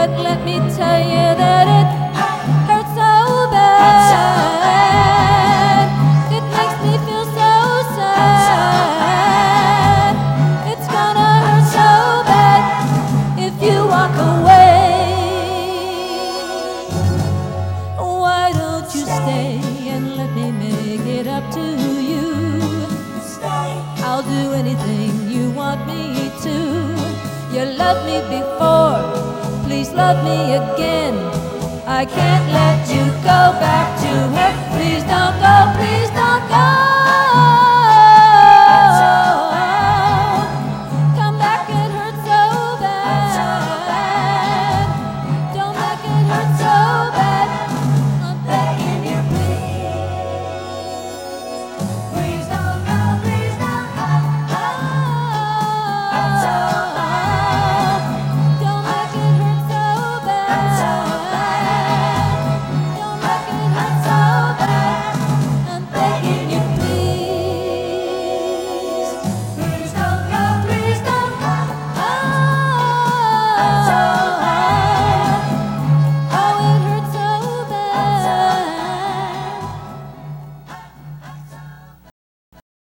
But let me tell you that it hurts so bad. It makes me feel so sad. It's gonna hurt so bad if you walk away. Why don't you stay and let me make it up to you? I'll do anything you want me to. You loved me before, please love me again. I can't let you go back to her. Please don't go, please